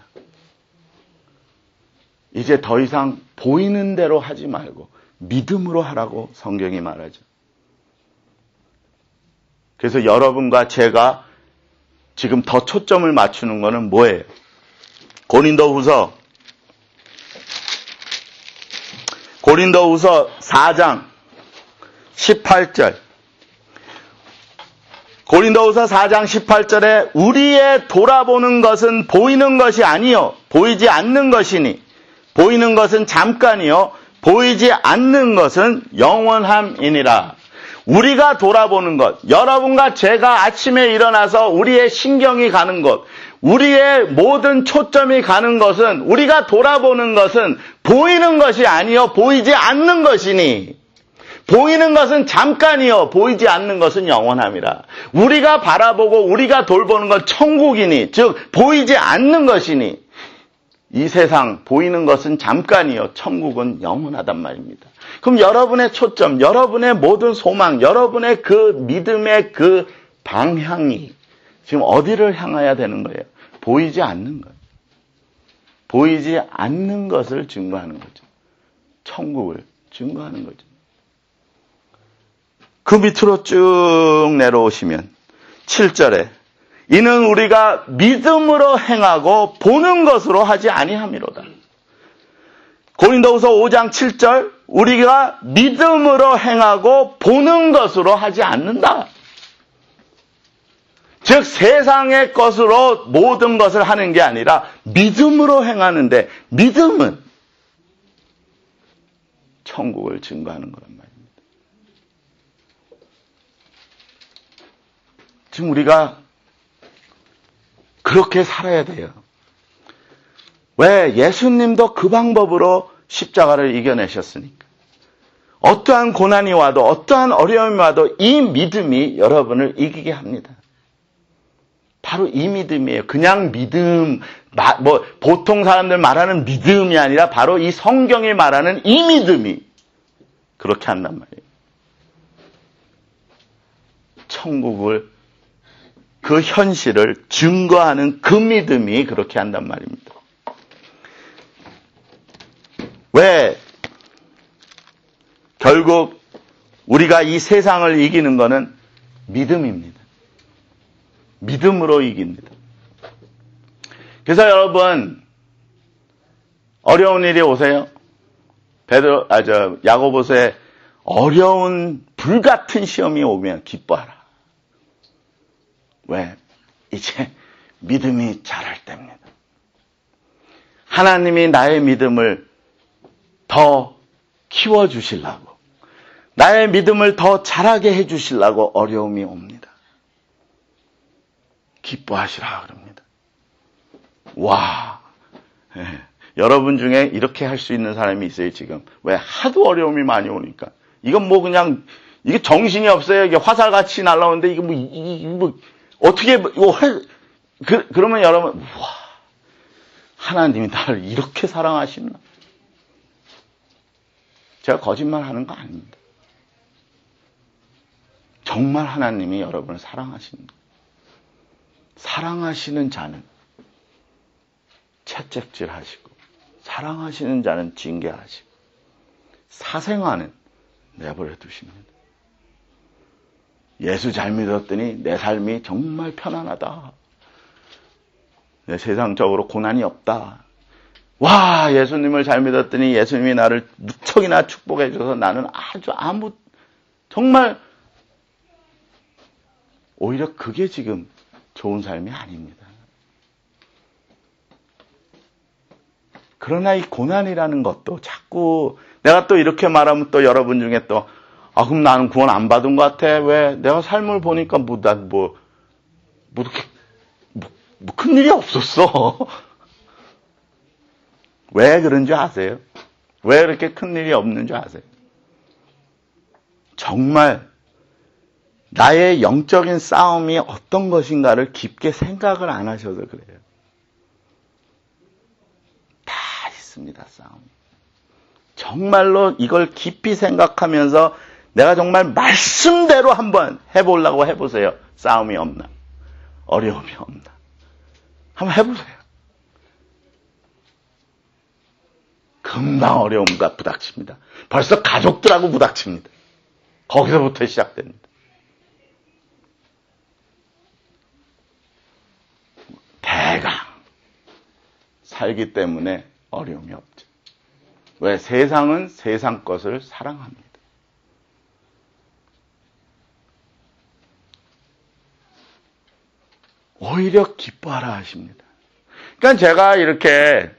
이제 더 이상 보이는 대로 하지 말고 믿음으로 하라고 성경이 말하죠. 그래서 여러분과 제가 지금 더 초점을 맞추는 거는 뭐예요? 고린도후서 4장 18절. 고린도후서 4장 18절에 우리의 돌아보는 것은 보이는 것이 아니요 보이지 않는 것이니 보이는 것은 잠깐이요 보이지 않는 것은 영원함이니라. 우리가 돌아보는 것, 여러분과 제가 아침에 일어나서 우리의 신경이 가는 것, 우리의 모든 초점이 가는 것은 우리가 돌아보는 것은 보이는 것이 아니요 보이지 않는 것이니 보이는 것은 잠깐이요 보이지 않는 것은 영원함이라. 우리가 바라보고 우리가 돌보는 건 천국이니 즉 보이지 않는 것이니 이 세상 보이는 것은 잠깐이요 천국은 영원하단 말입니다. 그럼 여러분의 초점, 여러분의 모든 소망, 여러분의 그 믿음의 그 방향이 지금 어디를 향해야 되는 거예요? 보이지 않는 것. 보이지 않는 것을 증거하는 거죠. 천국을 증거하는 거죠. 그 밑으로 쭉 내려오시면 7절에 이는 우리가 믿음으로 행하고 보는 것으로 하지 아니함이로다. 고린도후서 5장 7절 우리가 믿음으로 행하고 보는 것으로 하지 않는다. 즉 세상의 것으로 모든 것을 하는 게 아니라 믿음으로 행하는데 믿음은 천국을 증거하는 거란 말입니다. 지금 우리가 그렇게 살아야 돼요. 왜? 예수님도 그 방법으로 십자가를 이겨내셨으니까. 어떠한 고난이 와도 어떠한 어려움이 와도 이 믿음이 여러분을 이기게 합니다. 바로 이 믿음이에요. 그냥 믿음, 보통 사람들 말하는 믿음이 아니라 바로 이 성경이 말하는 이 믿음이 그렇게 한단 말이에요. 천국을, 그 현실을 증거하는 그 믿음이 그렇게 한단 말입니다. 왜? 결국 우리가 이 세상을 이기는 것은 믿음입니다. 믿음으로 이깁니다. 그래서 여러분, 어려운 일이 오세요. 야고보서에 어려운 불같은 시험이 오면 기뻐하라. 왜? 이제 믿음이 자랄 때입니다. 하나님이 나의 믿음을 더 키워주시려고, 나의 믿음을 더 자라게 해주시려고 어려움이 옵니다. 기뻐하시라 그럽니다. 와, 여러분 중에 이렇게 할 수 있는 사람이 있어요, 지금. 왜? 하도 어려움이 많이 오니까. 이건 뭐 그냥, 이게 정신이 없어요. 이게 화살같이 날라오는데, 어떻게, 그러면 여러분, 와, 하나님이 나를 이렇게 사랑하시나? 제가 거짓말 하는 거 아닙니다. 정말 하나님이 여러분을 사랑하십니다. 사랑하시는 자는 채찍질 하시고, 사랑하시는 자는 징계하시고, 사생아는 내버려 두십니다. 예수 잘 믿었더니 내 삶이 정말 편안하다. 내 세상적으로 고난이 없다. 와, 예수님을 잘 믿었더니 예수님이 나를 무척이나 축복해 줘서 나는 정말 오히려 그게 지금 좋은 삶이 아닙니다. 그러나 이 고난이라는 것도 자꾸 내가 또 이렇게 말하면 또 여러분 중에 또 그럼 나는 구원 안 받은 것 같아. 왜? 내가 삶을 보니까 큰일이 없었어. 왜 그런 줄 아세요? 왜 그렇게 큰일이 없는 줄 아세요? 정말 나의 영적인 싸움이 어떤 것인가를 깊게 생각을 안 하셔서 그래요. 다 있습니다, 싸움. 정말로 이걸 깊이 생각하면서 내가 정말 말씀대로 한번 해보려고 해보세요. 싸움이 없나? 어려움이 없나? 한번 해보세요. 금방 어려움과 부닥칩니다. 벌써 가족들하고 부닥칩니다. 거기서부터 시작됩니다. 대강 살기 때문에 어려움이 없죠. 왜? 세상은 세상 것을 사랑합니다. 오히려 기뻐하라 하십니다. 그러니까 제가 이렇게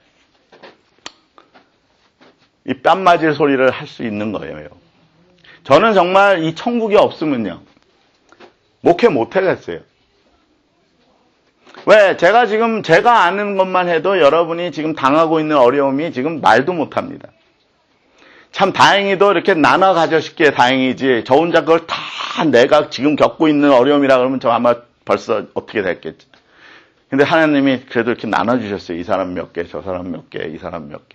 이 뺨 맞을 소리를 할 수 있는 거예요. 저는 정말 이 천국이 없으면요, 목회 못 하겠어요. 왜? 제가 아는 것만 해도 여러분이 지금 당하고 있는 어려움이 지금 말도 못 합니다. 참 다행히도 이렇게 나눠 가져쉽기에 다행이지, 저 혼자 그걸 다 내가 지금 겪고 있는 어려움이라 그러면 저 아마 벌써 어떻게 됐겠지. 근데 하나님이 그래도 이렇게 나눠주셨어요. 이 사람 몇 개, 저 사람 몇 개, 이 사람 몇 개.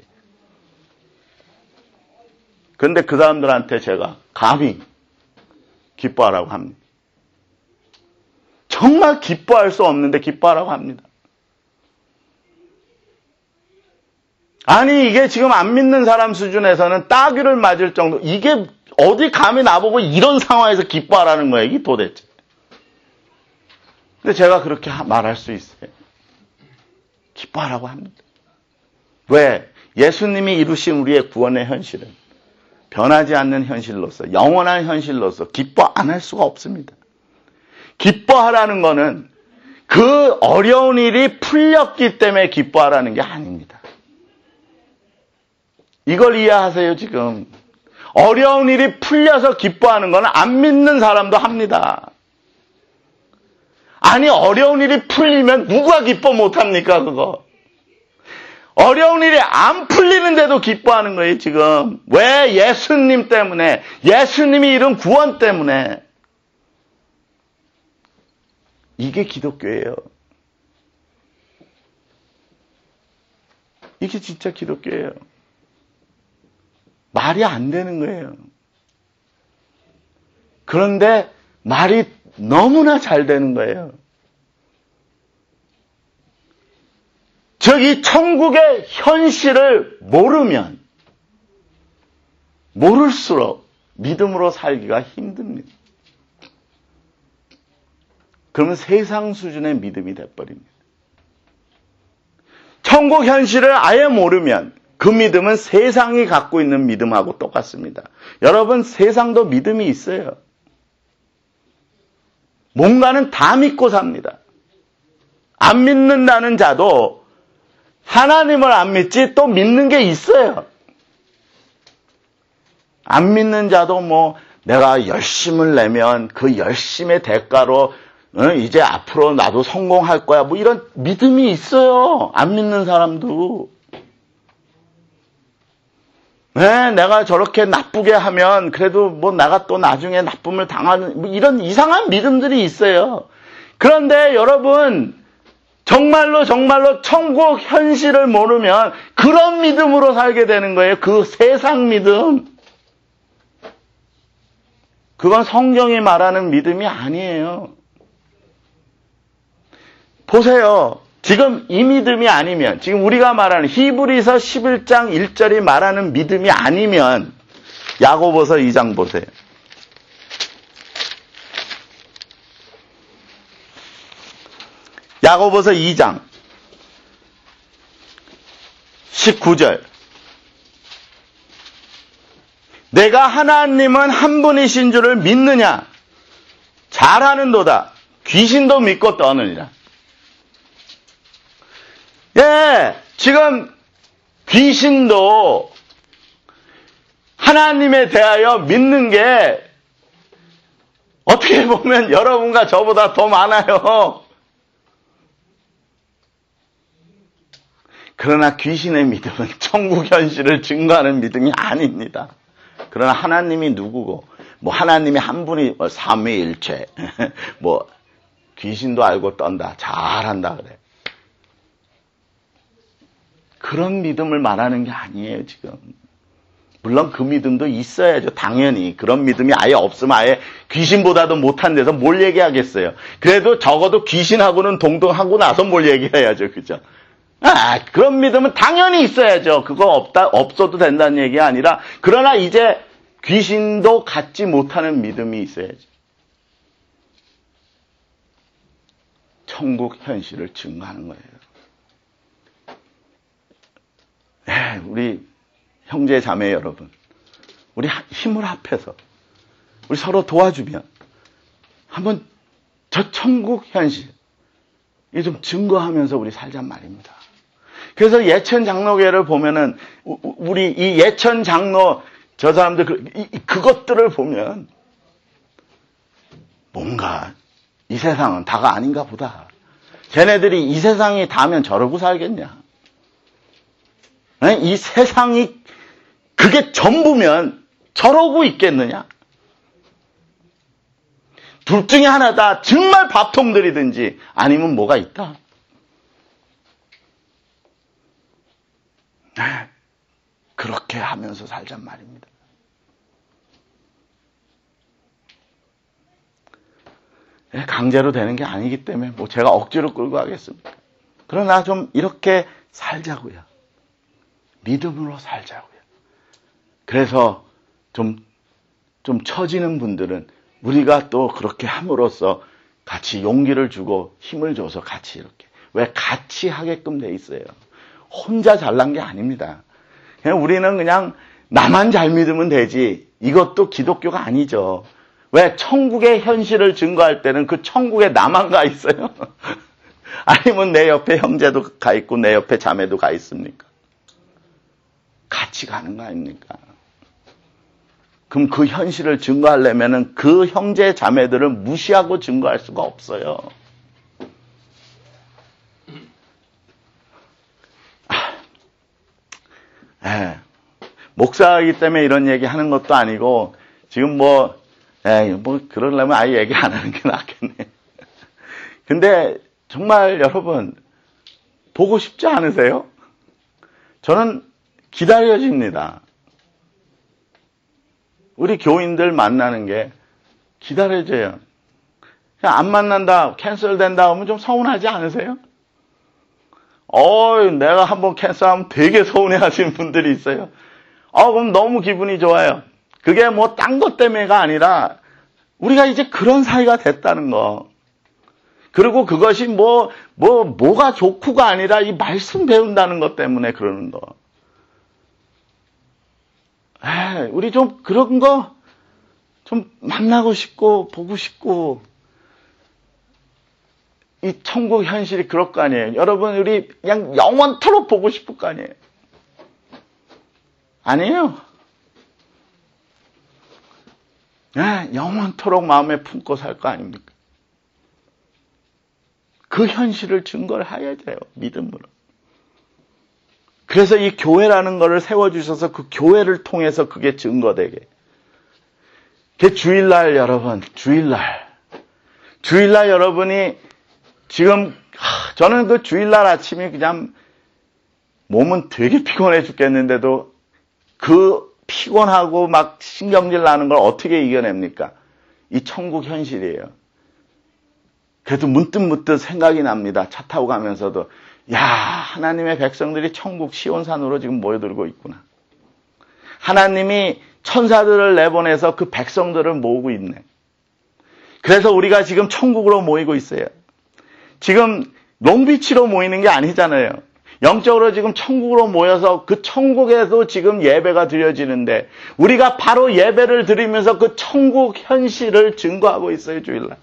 그런데 그 사람들한테 제가 감히 기뻐하라고 합니다. 정말 기뻐할 수 없는데 기뻐하라고 합니다. 아니, 이게 지금 안 믿는 사람 수준에서는 따귀를 맞을 정도, 이게 어디 감히 나보고 이런 상황에서 기뻐하라는 거예요, 이게 도대체. 근데 제가 그렇게 말할 수 있어요. 기뻐하라고 합니다. 왜? 예수님이 이루신 우리의 구원의 현실은 변하지 않는 현실로서, 영원한 현실로서 기뻐 안 할 수가 없습니다. 기뻐하라는 거는 그 어려운 일이 풀렸기 때문에 기뻐하라는 게 아닙니다. 이걸 이해하세요, 지금. 어려운 일이 풀려서 기뻐하는 건 안 믿는 사람도 합니다. 아니, 어려운 일이 풀리면 누가 기뻐 못합니까, 그거? 어려운 일이 안 풀리는데도 기뻐하는 거예요, 지금. 왜? 예수님 때문에. 예수님이 이룬 구원 때문에. 이게 기독교예요. 이게 진짜 기독교예요. 말이 안 되는 거예요. 그런데 말이 너무나 잘 되는 거예요. 저기 천국의 현실을 모를수록 믿음으로 살기가 힘듭니다. 그러면 세상 수준의 믿음이 돼버립니다. 천국 현실을 아예 모르면 그 믿음은 세상이 갖고 있는 믿음하고 똑같습니다. 여러분, 세상도 믿음이 있어요. 뭔가는 다 믿고 삽니다. 안 믿는다는 자도 하나님을 안 믿지 또 믿는 게 있어요. 안 믿는 자도 내가 열심을 내면 그 열심의 대가로 이제 앞으로 나도 성공할 거야. 이런 믿음이 있어요. 안 믿는 사람도. 네, 내가 저렇게 나쁘게 하면 그래도 내가 또 나중에 나쁨을 당하는 이런 이상한 믿음들이 있어요. 그런데 여러분, 정말로 천국 현실을 모르면 그런 믿음으로 살게 되는 거예요. 그 세상 믿음. 그건 성경이 말하는 믿음이 아니에요. 보세요. 지금 이 믿음이 아니면, 지금 우리가 말하는 히브리서 11장 1절이 말하는 믿음이 아니면 야고보서 2장 보세요. 야고보서 2장 19절. 내가 하나님은 한 분이신 줄을 믿느냐? 잘하는도다. 귀신도 믿고 떠느니라. 예, 지금 귀신도 하나님에 대하여 믿는 게 어떻게 보면 여러분과 저보다 더 많아요. 그러나 귀신의 믿음은 천국 현실을 증거하는 믿음이 아닙니다. 그러나 하나님이 누구고, 하나님이 한 분이 삼위일체, 귀신도 알고 떤다, 잘한다 그래. 그런 믿음을 말하는 게 아니에요, 지금. 물론 그 믿음도 있어야죠, 당연히. 그런 믿음이 아예 없으면 아예 귀신보다도 못한 데서 뭘 얘기하겠어요. 그래도 적어도 귀신하고는 동등하고 나서 뭘 얘기해야죠, 그죠? 그런 믿음은 당연히 있어야죠. 그거 없어도 된다는 얘기가 아니라, 그러나 이제 귀신도 갖지 못하는 믿음이 있어야죠. 천국 현실을 증거하는 거예요. 우리 형제 자매 여러분, 우리 힘을 합해서 우리 서로 도와주면 한번 저 천국 현실 좀 증거하면서 우리 살잔 말입니다. 그래서 예천 장로교회를 보면은 우리 이 예천 장로 저 사람들 그것들을 보면 뭔가 이 세상은 다가 아닌가 보다. 쟤네들이 이 세상이 다면 저러고 살겠냐? 이 세상이 그게 전부면 저러고 있겠느냐? 둘 중에 하나다. 정말 밥통들이든지 아니면 뭐가 있다. 그렇게 하면서 살잔 말입니다. 강제로 되는 게 아니기 때문에 제가 억지로 끌고 가겠습니까? 그러나 좀 이렇게 살자고요. 믿음으로 살자고요. 그래서 좀 처지는 분들은 우리가 또 그렇게 함으로써 같이 용기를 주고 힘을 줘서 같이 이렇게. 왜 같이 하게끔 돼 있어요. 혼자 잘난 게 아닙니다. 우리는 그냥 나만 잘 믿으면 되지. 이것도 기독교가 아니죠. 왜 천국의 현실을 증거할 때는 그 천국에 나만 가 있어요? 아니면 내 옆에 형제도 가 있고 내 옆에 자매도 가 있습니까? 같이 가는 거 아닙니까? 그럼 그 현실을 증거하려면은 그 형제 자매들을 무시하고 증거할 수가 없어요. 목사이기 때문에 이런 얘기 하는 것도 아니고, 지금 그러려면 아예 얘기 안 하는 게 낫겠네. 근데, 정말 여러분, 보고 싶지 않으세요? 저는 기다려집니다. 우리 교인들 만나는 게 기다려져요. 그냥 안 만난다, 캔슬된다 하면 좀 서운하지 않으세요? 내가 한번 캔슬하면 되게 서운해 하시는 분들이 있어요. 그럼 너무 기분이 좋아요. 그게 딴 것 때문에가 아니라, 우리가 이제 그런 사이가 됐다는 거. 그리고 그것이 뭐가 좋고가 아니라 이 말씀 배운다는 것 때문에 그러는 거. 우리 좀 그런 거 좀 만나고 싶고, 보고 싶고, 이 천국 현실이 그럴 거 아니에요. 여러분, 우리 그냥 영원토록 보고 싶을 거 아니에요. 아니에요. 영원토록 마음에 품고 살 거 아닙니까? 그 현실을 증거를 해야 돼요. 믿음으로. 그래서 이 교회라는 것을 세워주셔서 그 교회를 통해서 그게 증거되게. 그 주일날 여러분, 주일날 여러분이 지금, 저는 그 주일날 아침이 그냥 몸은 되게 피곤해 죽겠는데도 그 피곤하고 막 신경질 나는 걸 어떻게 이겨냅니까? 이 천국 현실이에요. 그래도 문득 생각이 납니다. 차 타고 가면서도, 하나님의 백성들이 천국 시온산으로 지금 모여들고 있구나. 하나님이 천사들을 내보내서 그 백성들을 모으고 있네. 그래서 우리가 지금 천국으로 모이고 있어요. 지금 롱비치로 모이는 게 아니잖아요. 영적으로 지금 천국으로 모여서 그 천국에도 지금 예배가 드려지는데, 우리가 바로 예배를 드리면서 그 천국 현실을 증거하고 있어요, 주일날.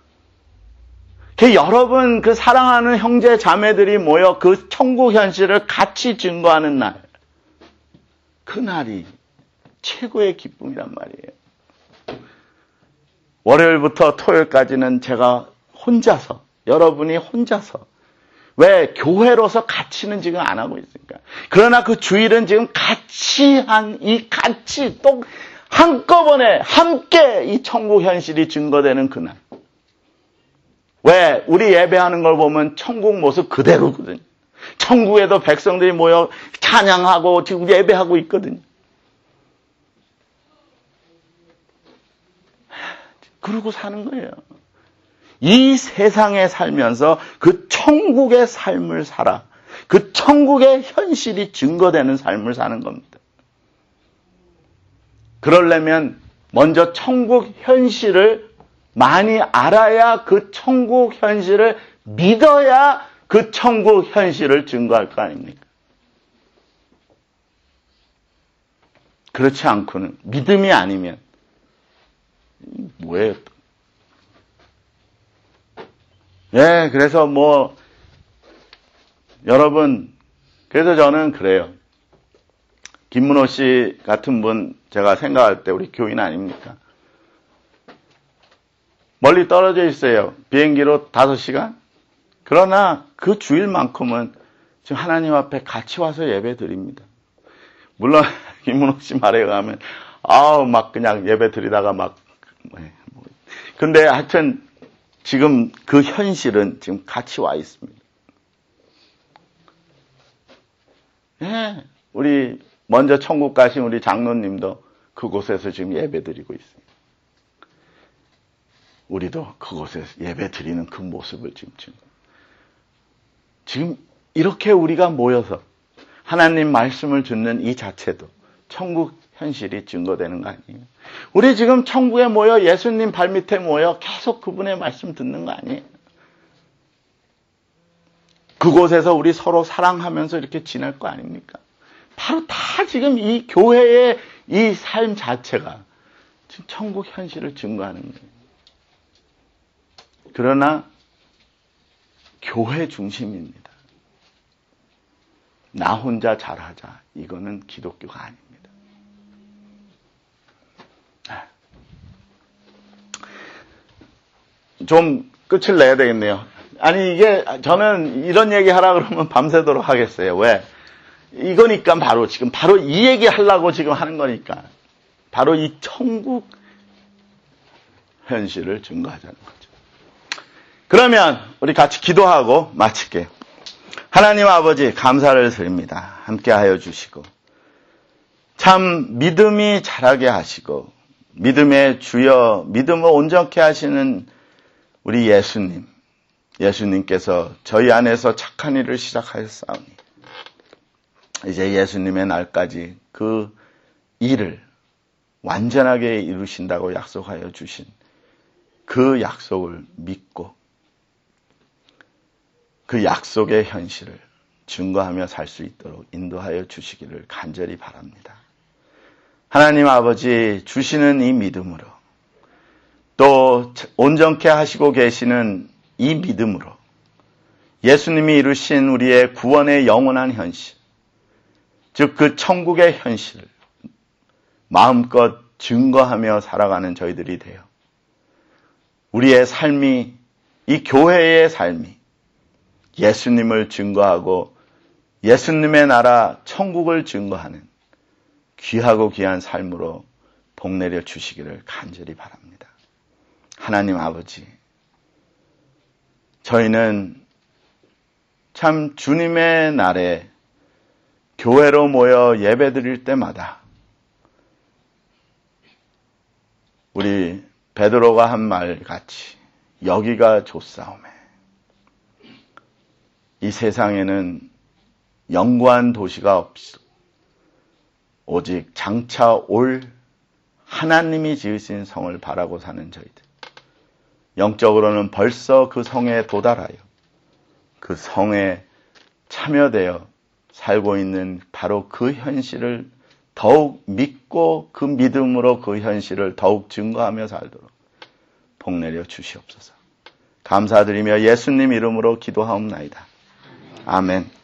여러분, 그 사랑하는 형제 자매들이 모여 그 천국 현실을 같이 증거하는 날, 그 날이 최고의 기쁨이란 말이에요. 월요일부터 토요일까지는 제가 혼자서, 여러분이 혼자서, 왜? 교회로서 같이는 지금 안 하고 있으니까. 그러나 그 주일은 지금 같이 또 한꺼번에 함께 이 천국 현실이 증거되는 그날. 왜? 우리 예배하는 걸 보면 천국 모습 그대로거든요. 천국에도 백성들이 모여 찬양하고 지금 예배하고 있거든요. 그러고 사는 거예요. 이 세상에 살면서 그 천국의 삶을 살아. 그 천국의 현실이 증거되는 삶을 사는 겁니다. 그러려면 먼저 천국 현실을 많이 알아야 그 천국 현실을 믿어야 그 천국 현실을 증거할 거 아닙니까? 그렇지 않고는 믿음이 아니면 뭐예요 또? 그래서 여러분, 그래서 저는 그래요. 김문호 씨 같은 분 제가 생각할 때 우리 교인 아닙니까? 멀리 떨어져 있어요. 비행기로 5시간? 그러나 그 주일만큼은 지금 하나님 앞에 같이 와서 예배 드립니다. 물론 김문호 씨 말에 의하면 막 그냥 예배 드리다가 근데 하여튼 지금 그 현실은 지금 같이 와 있습니다. 우리 먼저 천국 가신 우리 장로님도 그곳에서 지금 예배 드리고 있습니다. 우리도 그곳에서 예배 드리는 그 모습을 지금 이렇게 우리가 모여서 하나님 말씀을 듣는 이 자체도 천국 현실이 증거되는 거 아니에요? 우리 지금 천국에 모여 예수님 발밑에 모여 계속 그분의 말씀 듣는 거 아니에요? 그곳에서 우리 서로 사랑하면서 이렇게 지낼 거 아닙니까? 바로 다 지금 이 교회의 이 삶 자체가 지금 천국 현실을 증거하는 거예요. 그러나 교회 중심입니다. 나 혼자 잘하자. 이거는 기독교가 아닙니다. 좀 끝을 내야 되겠네요. 아니, 저는 이런 얘기 하라 그러면 밤새도록 하겠어요. 왜? 이거니까 바로 이 얘기 하려고 지금 하는 거니까. 바로 이 천국 현실을 증거하자는 거죠. 그러면 우리 같이 기도하고 마칠게요. 하나님 아버지 감사를 드립니다. 함께하여 주시고 참 믿음이 자라게 하시고 믿음의 주여 믿음을 온전케 하시는 우리 예수님께서 저희 안에서 착한 일을 시작하였사오니 이제 예수님의 날까지 그 일을 완전하게 이루신다고 약속하여 주신 그 약속을 믿고 그 약속의 현실을 증거하며 살 수 있도록 인도하여 주시기를 간절히 바랍니다. 하나님 아버지 주시는 이 믿음으로 또 온전케 하시고 계시는 이 믿음으로 예수님이 이루신 우리의 구원의 영원한 현실, 즉 그 천국의 현실을 마음껏 증거하며 살아가는 저희들이 되어 우리의 삶이, 이 교회의 삶이 예수님을 증거하고 예수님의 나라 천국을 증거하는 귀하고 귀한 삶으로 복내려 주시기를 간절히 바랍니다. 하나님 아버지, 저희는 참 주님의 날에 교회로 모여 예배드릴 때마다 우리 베드로가 한 말 같이 여기가 좋사오매. 이 세상에는 영구한 도시가 없어. 오직 장차 올 하나님이 지으신 성을 바라고 사는 저희들. 영적으로는 벌써 그 성에 도달하여 그 성에 참여되어 살고 있는 바로 그 현실을 더욱 믿고 그 믿음으로 그 현실을 더욱 증거하며 살도록 복내려 주시옵소서. 감사드리며 예수님 이름으로 기도하옵나이다. 아멘.